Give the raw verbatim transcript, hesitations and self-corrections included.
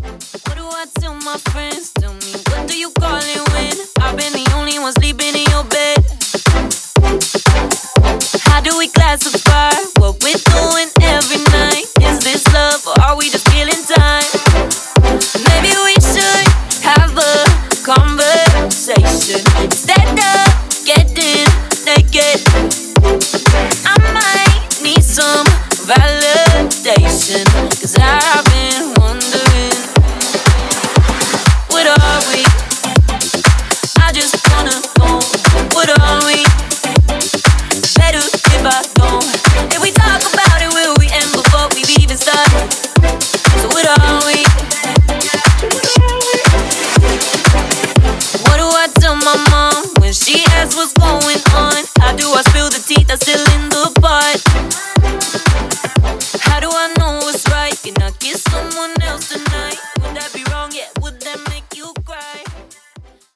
What do I tell my friends? Tell me, what do you call it when I've been the only one sleeping in your bed? How do we classify what we're doing